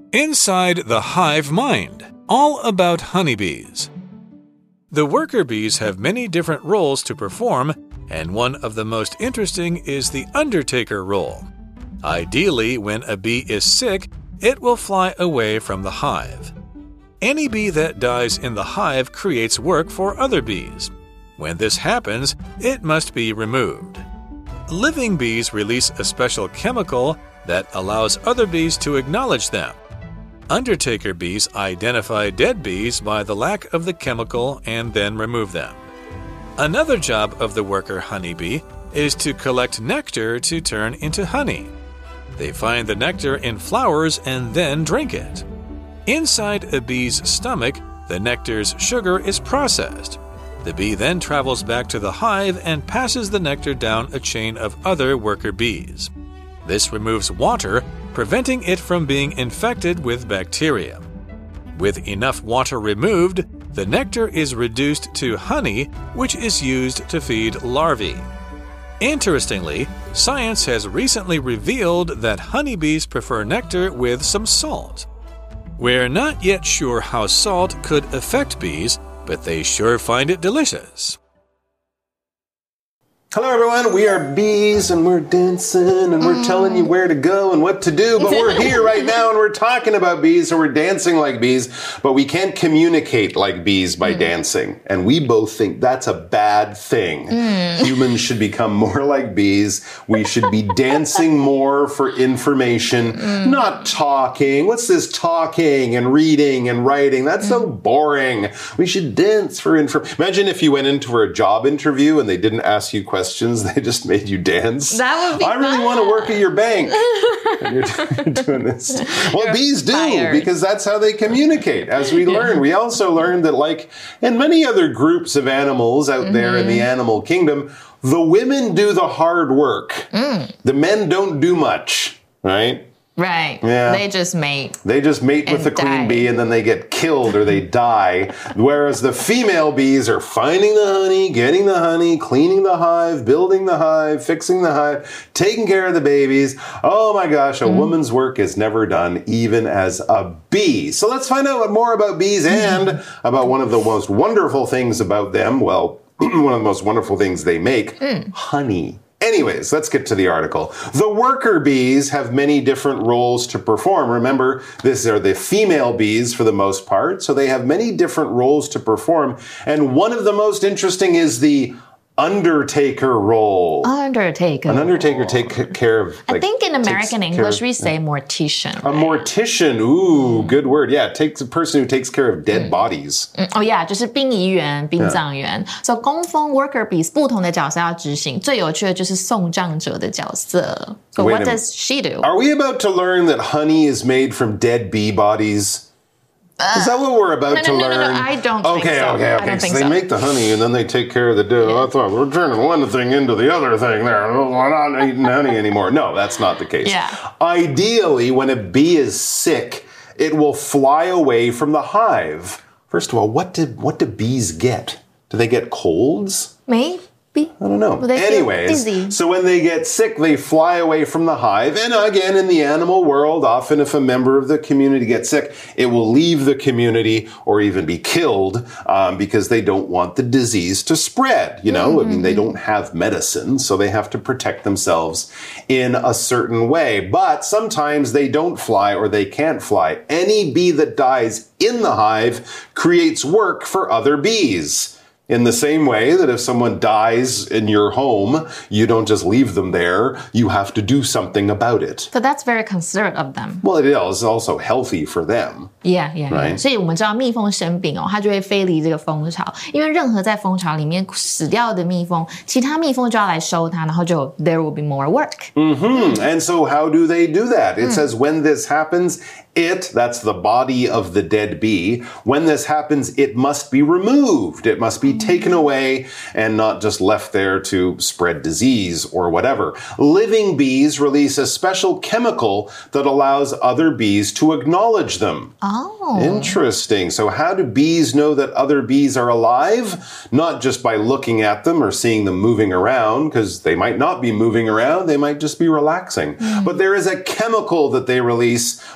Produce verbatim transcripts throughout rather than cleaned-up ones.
Inside the hive mind, all about honeybees. The worker bees have many different roles to perform, and one of the most interesting is the undertaker role. Ideally, when a bee is sick, it will fly away from the hive. Any bee that dies in the hive creates work for other bees. When this happens, it must be removed. Living bees release a special chemical that allows other bees to acknowledge them. Undertaker bees identify dead bees by the lack of the chemical and then remove them. Another job of the worker honeybee is to collect nectar to turn into honey. They find the nectar in flowers and then drink it. Inside a bee's stomach, the nectar's sugar is processed. The bee then travels back to the hive and passes the nectar down a chain of other worker bees. This removes water, preventing it from being infected with bacteria. With enough water removed, the nectar is reduced to honey, which is used to feed larvae. Interestingly, science has recently revealed that honeybees prefer nectar with some salt. We're not yet sure how salt could affect bees, but they sure find it delicious. Hello everyone, we are bees and we're dancing and we're mm. telling you where to go and what to do, but we're here right now and we're talking about bees, so we're dancing like bees, but we can't communicate like bees by mm. dancing. And we both think that's a bad thing. Mm. Humans should become more like bees. We should be dancing more for information, mm. not talking. What's this talking and reading and writing? That's mm. so boring. We should dance for information. Imagine if you went into a job interview and they didn't ask you questions. Questions, they just made you dance. That would be I really fun. want to work at your bank. And you're, you're doing this. Well, you're bees do, fired. Because that's how they communicate. As we yeah. learn, we also learned that, like in many other groups of animals out mm-hmm. there in the animal kingdom, the women do the hard work. Mm. The men don't do much, right? Right. Yeah. They just mate. They just mate with the queen die. bee and then they get killed or they die. Whereas the female bees are finding the honey, getting the honey, cleaning the hive, building the hive, fixing the hive, taking care of the babies. Oh my gosh, a mm. woman's work is never done, even as a bee. So let's find out more about bees and about one of the most wonderful things about them. Well, one of the most wonderful things they make, mm. honey. Anyways, let's get to the article. The worker bees have many different roles to perform. Remember, these are the female bees for the most part, so they have many different roles to perform. And one of the most interesting is the undertaker role. Undertaker. An undertaker take care of. Like, I think in American English of, we say mortician. A right? mortician. Ooh, good word. Yeah, it takes a person who takes care of dead mm. bodies. Mm. Oh yeah, 就是殡仪员、殡葬员。Yeah. So 工蜂 worker bees 不同的角色要执行。最有趣的就是送葬者的角色。So Wait what does she do? Are we about to learn that honey is made from dead bee bodies? Is that what we're about no, no, to no, learn? No, no, I don't okay, think so. Okay, okay, I don't so think they so. make the honey and then they take care of the dough. Yeah. I thought we're turning one thing into the other thing there. We're not eating honey anymore. No, that's not the case. Yeah. Ideally, when a bee is sick, it will fly away from the hive. First of all, what did what do bees get? Do they get colds? Maybe. I don't know. They Anyways, so when they get sick, they fly away from the hive. And again, in the animal world, often if a member of the community gets sick, it will leave the community or even be killed um, because they don't want the disease to spread. You know, mm-hmm. I mean, they don't have medicine, so they have to protect themselves in a certain way. But sometimes they don't fly or they can't fly. Any bee that dies in the hive creates work for other bees. In the same way that if someone dies in your home, you don't just leave them there. You have to do something about it. So that's very considerate of them. Well, it is also healthy for them. Yeah, yeah, right? yeah. 所以我们知道蜜蜂生病哦，它就会飞离这个蜂巢，因为任何在蜂巢里面死掉的蜜蜂，其他蜜蜂就要来收它，然后就 there will be more work. Mm-hmm. And so how do they do that? It mm. says when this happens, it, that's the body of the dead bee, when this happens, it must be removed. It must be taken away and not just left there to spread disease or whatever. Living bees release a special chemical that allows other bees to acknowledge them. Oh. Interesting. So how do bees know that other bees are alive? Not just by looking at them or seeing them moving around, because they might not be moving around. They might just be relaxing. Mm. But there is a chemical that they release when they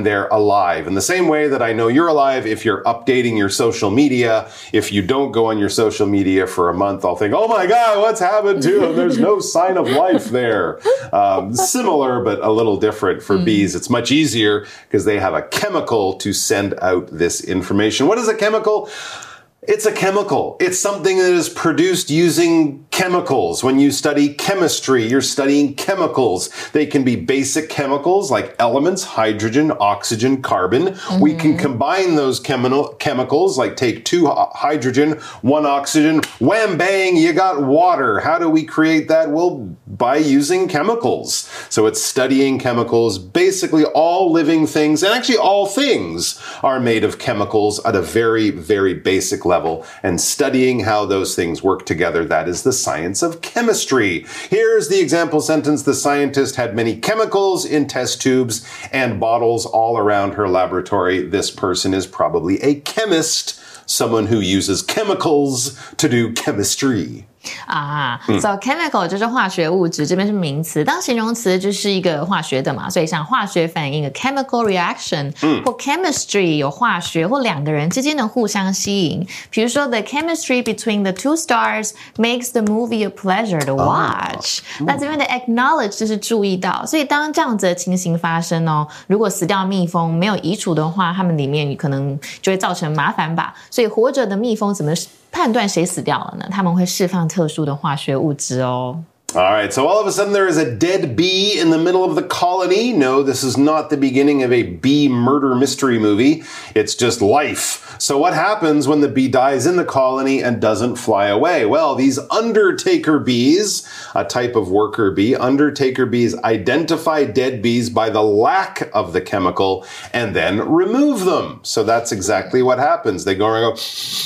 they're alive. In the same way that I know you're alive if you're updating your social media. If you don't go on your social media for a month, I'll think, oh my God, what's happened to him? There's no sign of life there. Um, similar, but a little different for mm. bees. It's much easier because they have a chemical to send out this information. What is a chemical? It's a chemical. It's something that is produced using chemicals. When you study chemistry, you're studying chemicals. They can be basic chemicals like elements, hydrogen, oxygen, carbon. Mm-hmm. We can combine those chemi- chemicals, like take two hydrogen, one oxygen, wham, bang, you got water. How do we create that? Well, by using chemicals. So it's studying chemicals. Basically, all living things, and actually all things, are made of chemicals at a very, very basic level. level and studying how those things work together. That is the science of chemistry. Here's the example sentence. The scientist had many chemicals in test tubes and bottles all around her laboratory. This person is probably a chemist, someone who uses chemicals to do chemistry. 啊、uh, ，so chemical 就是化学物质，这边是名词，当形容词就是一个化学的嘛，所以像化学反应 a chemical reaction，、嗯、或 chemistry 有化学或两个人之间的互相吸引，比如说 the chemistry between the two stars makes the movie a pleasure to watch、oh. 那这边的 acknowledge 就是注意到，所以当这样子的情形发生哦，如果死掉蜜蜂没有移除的话，它们里面可能就会造成麻烦吧，所以活着的蜜蜂怎么判断谁死掉了呢？他们会释放特殊的化学物质哦。 All right, so all of a sudden there is a dead bee in the middle of the colony. No, this is not the beginning of a bee murder mystery movie. It's just life. So what happens when the bee dies in the colony and doesn't fly away? Well, these undertaker bees, a type of worker bee, undertaker bees identify dead bees by the lack of the chemical and then remove them. So that's exactly what happens. They go around and go,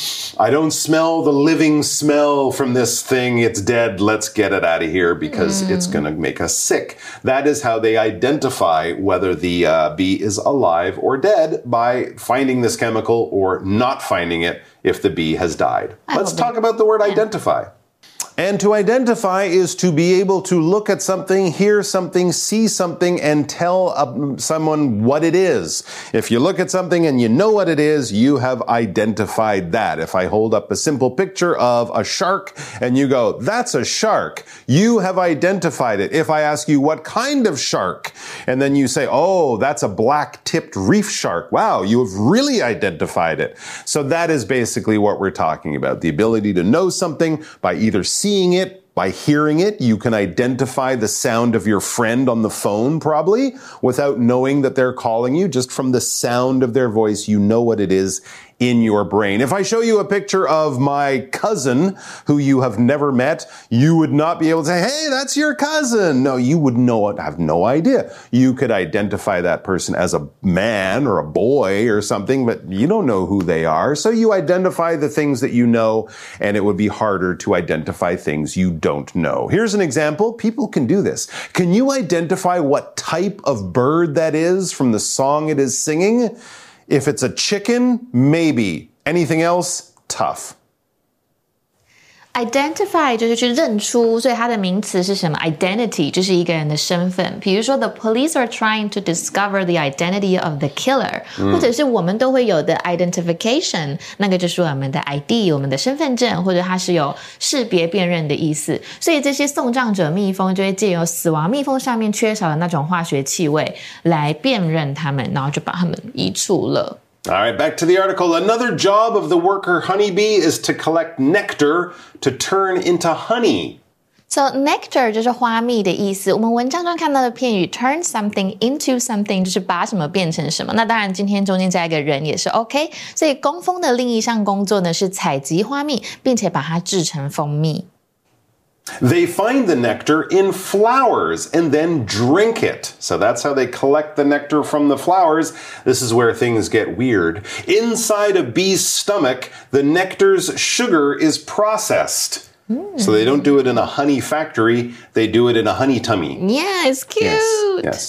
I don't smell the living smell from this thing. It's dead. Let's get it out of here because mm. it's going to make us sick. That is how they identify whether the uh, bee is alive or dead, by finding this chemical or not finding it if the bee has died. I Let's talk about the word yeah. identify. And to identify is to be able to look at something, hear something, see something, and tell uh, someone what it is. If you look at something and you know what it is, you have identified that. If I hold up a simple picture of a shark and you go, that's a shark, you have identified it. If I ask you what kind of shark, and then you say, oh, that's a black-tipped reef shark. Wow, you have really identified it. So that is basically what we're talking about. The ability to know something by either seeing it, by hearing it. You can identify the sound of your friend on the phone probably without knowing that they're calling you. Just from the sound of their voice, you know what it is in your brain. If I show you a picture of my cousin who you have never met, you would not be able to say, hey, that's your cousin. No, you would know it. I have no idea. You could identify that person as a man or a boy or something, but you don't know who they are. So you identify the things that you know, and it would be harder to identify things you don't know. Here's an example. People can do this. Can you identify what type of bird that is from the song it is singing? If it's a chicken, maybe. Anything else? Tough. Identify 就是去认出，所以它的名词是什么 ？Identity 就是一个人的身份。比如说 ，The police are trying to discover the identity of the killer，、嗯、或者是我们都会有的 identification， 那个就是我们的 I D， 我们的身份证，或者它是有识别辨认的意思。所以这些送葬者蜜蜂就会借由死亡蜜蜂上面缺少的那种化学气味来辨认它们，然后就把它们移除了。 All right, back to the article. Another job of the worker honeybee is to collect nectar to turn into honey. So nectar 就是花蜜的意思。我们文章中看到的片语 turn something into something 就是把什么变成什么。那当然今天中间加一个人也是 OK。所以工蜂的另一项工作呢是采集花蜜，并且把它制成蜂蜜。 They find the nectar in flowers and then drink it. So that's how they collect the nectar from the flowers. This is where things get weird. Inside a bee's stomach, the nectar's sugar is processed. Mm. So they don't do it in a honey factory. They do it in a honey tummy. Yeah, it's cute. Yes. yes.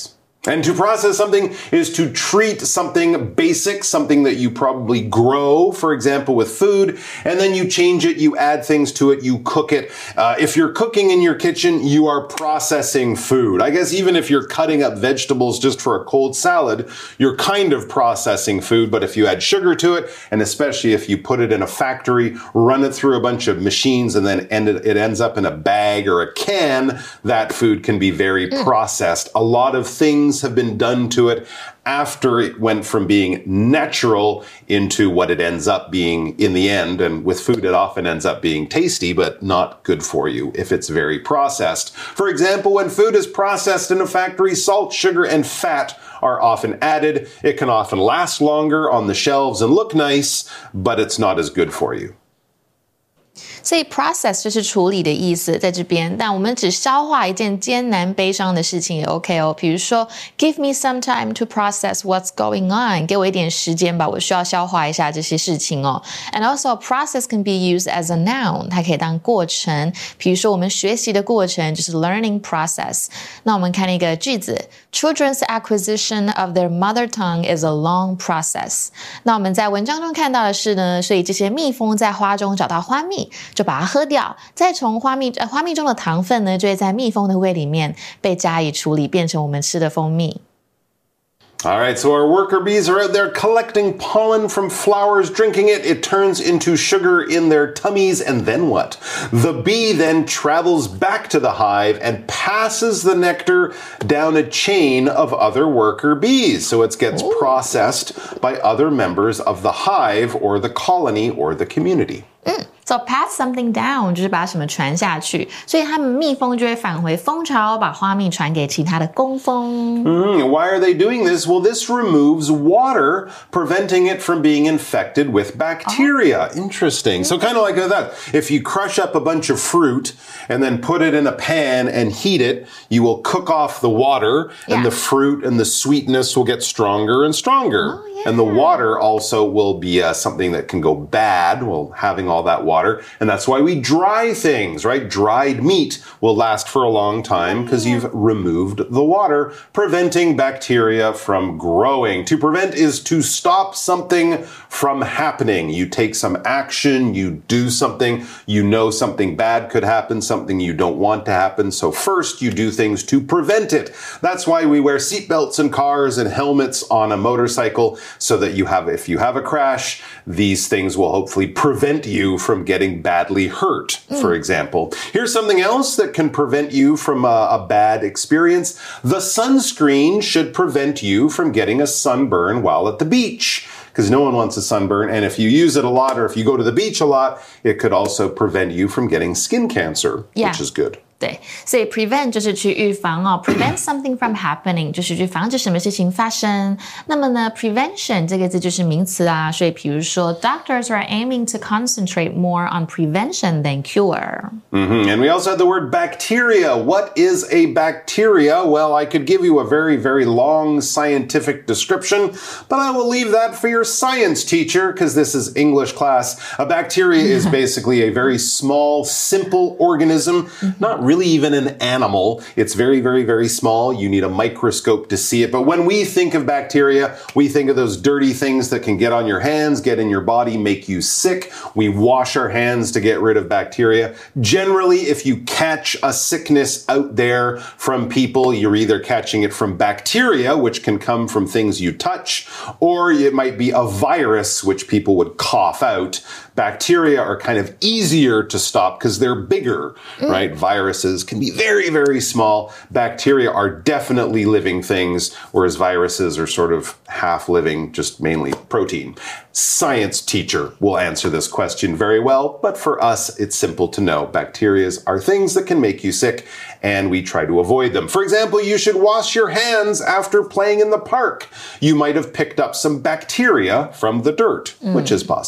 And to process something is to treat something basic, something that you probably grow, for example, with food, and then you change it, you add things to it, you cook it. Uh, if you're cooking in your kitchen, you are processing food. I guess even if you're cutting up vegetables just for a cold salad, you're kind of processing food. But if you add sugar to it, and especially if you put it in a factory, run it through a bunch of machines, and then end it, it ends up in a bag or a can, that food can be very mm. processed. A lot of things have been done to it after it went from being natural into what it ends up being in the end. And with food, it often ends up being tasty, but not good for you if it's very processed. For example, when food is processed in a factory, salt, sugar, and fat are often added. It can often last longer on the shelves and look nice, but it's not as good for you. 所以 process 就是处理的意思在这边，但我们只消化一件艰难悲伤的事情也 OK 哦。比如说 give me some time to process what's going on， 给我一点时间吧，我需要消化一下这些事情哦。And also process can be used as a noun， 它可以当过程，比如说我们学习的过程就是 learning process。那我们看一个句子 Children's acquisition of their mother tongue is a long process。那我们在文章中看到的是呢，所以这些蜜蜂在花中找到花蜜，就把它喝掉，再从花蜜呃花蜜中的糖分呢，就会在蜜蜂的胃里面被加以处理，变成我们吃的蜂蜜。 All right, so our worker bees are out there collecting pollen from flowers, drinking it. It turns into sugar in their tummies, and then what? The bee then travels back to the hive and passes the nectar down a chain of other worker bees. So it gets Ooh. processed by other members of the hive or the colony or the community. Mm. So pass something down 就是把什么传下去，所以他们蜜蜂就会返回蜂巢，把花蜜传给其他的工蜂。 Mm, why are they doing this? Well, this removes water, preventing it from being infected with bacteria. Oh. Interesting. So kind of like that. If you crush up a bunch of fruit and then put it in a pan and heat it, you will cook off the water, yeah. and the fruit and the sweetness will get stronger and stronger. Oh, yeah. And the water also will be uh, something that can go bad, well, having all that water. And that's why we dry things, right? Dried meat will last for a long time because you've removed the water, preventing bacteria from growing. To prevent is to stop something from happening. You take some action, you do something, you know something bad could happen, something you don't want to happen. So first you do things to prevent it. That's why we wear seatbelts in cars and helmets on a motorcycle, so that you have, if you have a crash, these things will hopefully prevent you from getting badly hurt, mm. for example. Here's something else that can prevent you from a, a bad experience. The sunscreen should prevent you from getting a sunburn while at the beach, because no one wants a sunburn. And if you use it a lot, or if you go to the beach a lot, it could also prevent you from getting skin cancer, yeah. which is good. 对，所以 prevent 就是去预防哦 ，prevent something from happening 就是去防止什么事情发生。那么呢 ，prevention 这个字就是名词啊，所以比如说 doctors are aiming to concentrate more on prevention than cure. Mm-hmm. And we also had the word bacteria. What is a bacteria? Well, I could give you a very, very long scientific description, but I will leave that for your science teacher because this is English class. A bacteria is basically a very small, simple organism, not really even an animal. It's very, very, very small. You need a microscope to see it. But when we think of bacteria, we think of those dirty things that can get on your hands, get in your body, make you sick. We wash our hands to get rid of bacteria. Generally, if you catch a sickness out there from people, you're either catching it from bacteria, which can come from things you touch, or it might be a virus, which people would cough out. Bacteria are kind of easier to stop because they're bigger, mm. right? Viruses can be very, very small. Bacteria are definitely living things, whereas viruses are sort of half living, just mainly protein. Science teacher will answer this question very well, but for us, it's simple to know. Bacteria are things that can make you sick, and we try to avoid them. For example, you should wash your hands after playing in the park. You might have picked up some bacteria from the dirt, mm. which is possible.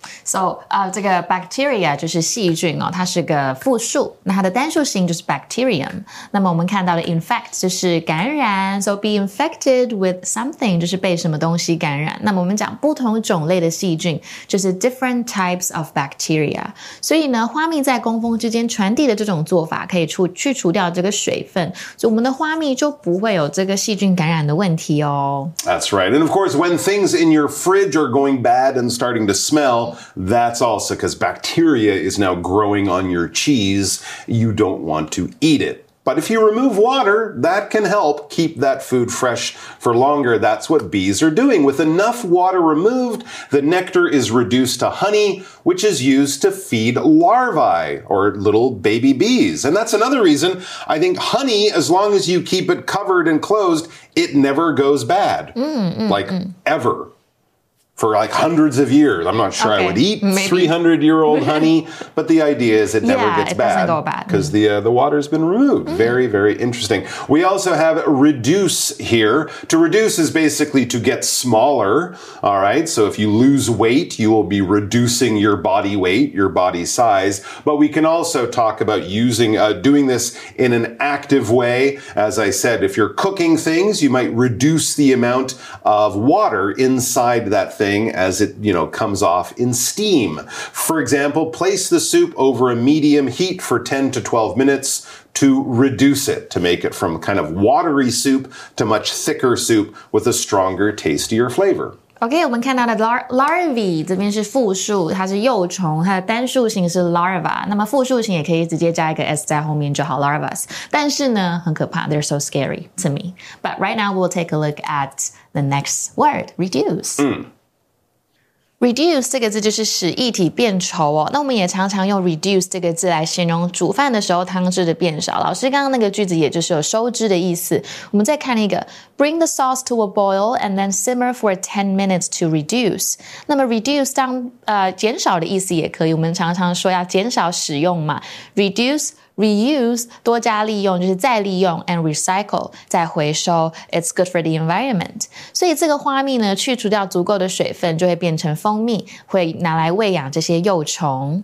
So 呃，这个 bacteria 就是细菌哦，它是个复数，那它的单数形就是 bacterium。那么我们看到的 infect 就是感染 ，so be infected with something 就是被什么东西感染。那么我们讲不同种类的细菌，就是 different types of bacteria。所以呢，花蜜在工蜂之间传递的这种做法，可以除去除掉这个水分，所以我们的花蜜就不会有这个细菌感染的问题哦。 That's right. And of course, when things in your fridge are going bad and starting to smell, that's also because bacteria is now growing on your cheese. You don't want to eat it. But if you remove water, that can help keep that food fresh for longer. That's what bees are doing. With enough water removed, the nectar is reduced to honey, which is used to feed larvae or little baby bees. And that's another reason I think honey, as long as you keep it covered and closed, it never goes bad. Mm, mm, like mm. ever. For like hundreds of years. I'm not sure okay, I would eat three hundred year old honey, but the idea is it never yeah, gets it bad. Doesn't go bad. Because the, uh, the water's been removed. Mm. Very, very interesting. We also have reduce here. To reduce is basically to get smaller. All right. So if you lose weight, you will be reducing your body weight, your body size. But we can also talk about using, uh, doing this in an active way. As I said, if you're cooking things, you might reduce the amount of water inside that thing as it, you know, comes off in steam. For example, place the soup over a medium heat for ten to twelve minutes to reduce it, to make it from kind of watery soup to much thicker soup with a stronger, tastier flavor. OK， 我们看到的 lar larvae 这边是复数，它是幼虫，它的单数形是 larva， 那么复数形也可以直接加一个 s 在后面就好 larvas。但是呢，很可怕 ，they're so scary to me. But right now we'll take a look at the next word, reduce. 嗯。 Reduce 这个字就是使液体变稠哦，那我们也常常用 reduce 这个字来形容煮饭的时候汤汁的变少。老师刚刚那个句子也就是有收汁的意思。我们再看一个 ，bring the sauce to a boil and then simmer for ten minutes to reduce。那么 reduce 当呃减少的意思也可以，我们常常说要减少使用嘛 ，reduce。Reuse 多加利用就是再利用 and recycle 再回收 it's good for the environment 所以这个花蜜呢去除掉足够的水分就会变成蜂蜜会拿来喂养这些幼虫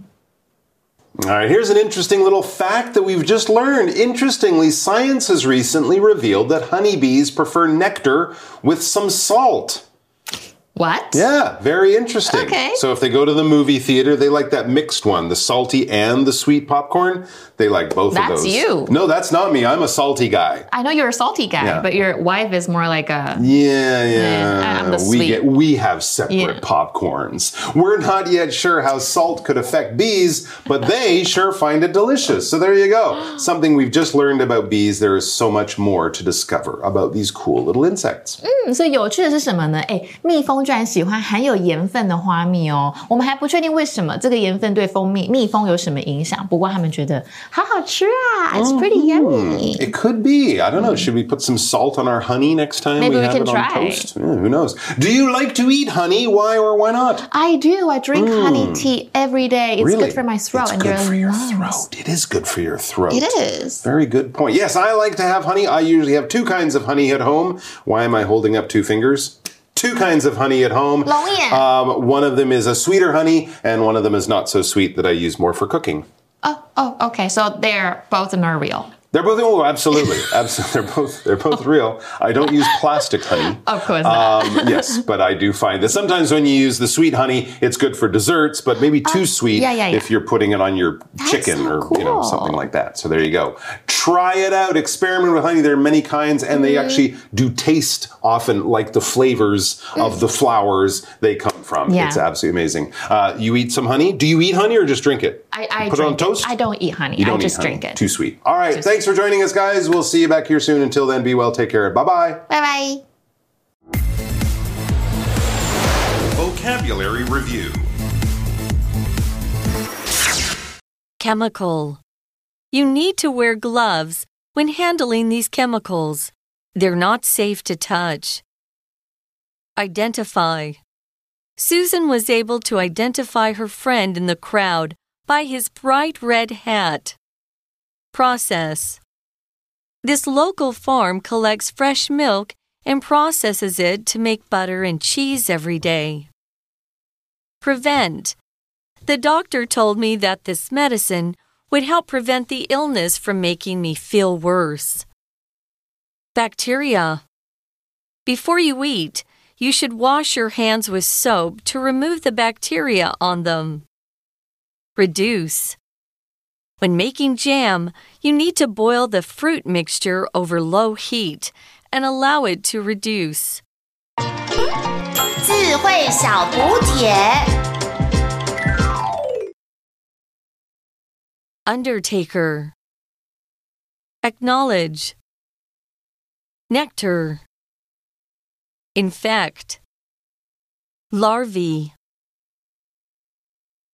All right, here's an interesting little fact that we've just learned. Interestingly, science has recently revealed that honeybees prefer nectar with some salt. What? Yeah, very interesting. Okay. So if they go to the movie theater, they like that mixed one, the salty and the sweet popcorn. They like both that's of those. That's you. No, that's not me. I'm a salty guy. I know you're a salty guy, yeah. but your wife is more like a... Yeah, yeah. I'm the we sweet. Get, we have separate yeah. popcorns. We're not yet sure how salt could affect bees, but they sure find it delicious. So there you go. Something we've just learned about bees. There is so much more to discover about these cool little insects. 嗯，所以有趣的是什么呢？哎，蜜蜂居然喜欢含有盐分的花蜜哦。我们还不确定为什么这个盐分对蜂蜜、蜜蜂有什么影响。不过他们觉得好好吃啊 ，It's pretty yummy. It could be. I don't know. Should we put some salt on our honey next time Maybe we we have can it on try. toast? Yeah, who knows? Do you like to eat honey? Why or why not? I do. I drink mm. honey tea every day. It's really? good for my throat it's and good your for your lungs. throat. It is good for your throat. It is. Very good point. Yes, I like to have honey. I usually have two kinds of honey at home. Why am I holding up two fingers? Two kinds of honey at home. Um, one of them is a sweeter honey, and one of them is not so sweet that I use more for cooking. Oh, oh, okay. So they're both not real. They're both oh, absolutely, absolutely. They're both they're both real. I don't use plastic honey. Of course not. Um, yes, but I do find that sometimes when you use the sweet honey, it's good for desserts, but maybe too uh, sweet yeah, yeah, yeah. if you're putting it on your That's chicken so or cool. you know something like that. So there you go. Try it out. Experiment with honey. There are many kinds, and mm. they actually do taste often like the flavors mm. of the flowers they come from. Yeah. It's absolutely amazing. Uh, you eat some honey? Do you eat honey or just drink it? I, I put drink it on toast. It. I don't eat honey. You don't I just eat honey. drink it. Too sweet. All right. Just Thanks for joining us, guys. We'll see you back here soon. Until then, be well. Take care. Bye-bye. Bye-bye. Vocabulary Review. Chemical. You need to wear gloves when handling these chemicals. They're not safe to touch. Identify. Susan was able to identify her friend in the crowd by his bright red hat. Process. This local farm collects fresh milk and processes it to make butter and cheese every day. Prevent. The doctor told me that this medicine would help prevent the illness from making me feel worse. Bacteria. Before you eat, you should wash your hands with soap to remove the bacteria on them. Reduce. When making jam, you need to boil the fruit mixture over low heat and allow it to reduce. 智慧小补帖 Undertaker. Acknowledge. Nectar. Infect. Larvae.